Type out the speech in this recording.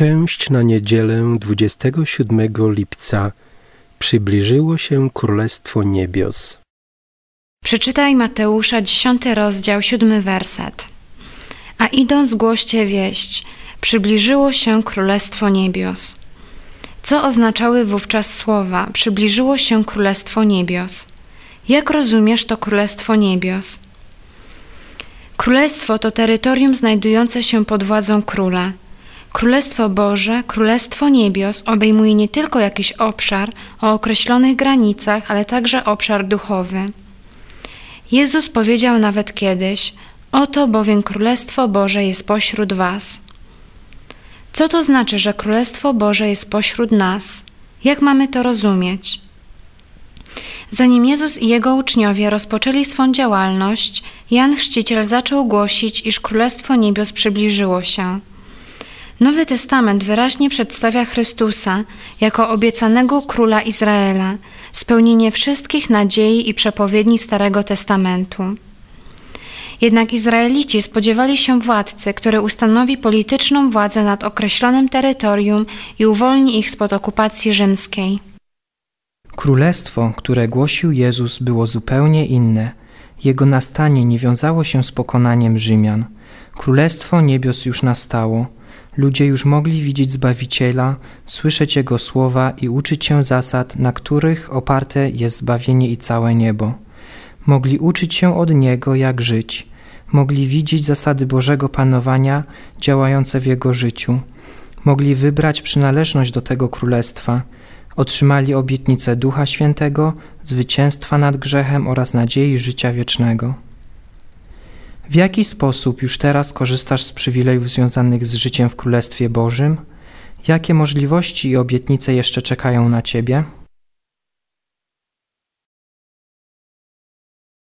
Część na niedzielę 27 lipca. Przybliżyło się Królestwo Niebios. Przeczytaj Mateusza 10 rozdział 7 werset. A idąc głoście wieść, przybliżyło się Królestwo Niebios. Co oznaczały wówczas słowa przybliżyło się Królestwo Niebios? Jak rozumiesz to Królestwo Niebios? Królestwo to terytorium znajdujące się pod władzą króla. Królestwo Boże, Królestwo Niebios obejmuje nie tylko jakiś obszar o określonych granicach, ale także obszar duchowy. Jezus powiedział nawet kiedyś: oto bowiem Królestwo Boże jest pośród was. Co to znaczy, że Królestwo Boże jest pośród nas? Jak mamy to rozumieć? Zanim Jezus i Jego uczniowie rozpoczęli swą działalność, Jan Chrzciciel zaczął głosić, iż Królestwo Niebios przybliżyło się. Nowy Testament wyraźnie przedstawia Chrystusa jako obiecanego Króla Izraela, spełnienie wszystkich nadziei i przepowiedni Starego Testamentu. Jednak Izraelici spodziewali się władcy, który ustanowi polityczną władzę nad określonym terytorium i uwolni ich spod okupacji rzymskiej. Królestwo, które głosił Jezus, było zupełnie inne. Jego nastanie nie wiązało się z pokonaniem Rzymian. Królestwo Niebios już nastało. Ludzie już mogli widzieć Zbawiciela, słyszeć Jego słowa i uczyć się zasad, na których oparte jest zbawienie i całe niebo. Mogli uczyć się od Niego, jak żyć. Mogli widzieć zasady Bożego panowania działające w Jego życiu. Mogli wybrać przynależność do tego królestwa. Otrzymali obietnicę Ducha Świętego, zwycięstwa nad grzechem oraz nadziei życia wiecznego. W jaki sposób już teraz korzystasz z przywilejów związanych z życiem w Królestwie Bożym? Jakie możliwości i obietnice jeszcze czekają na Ciebie?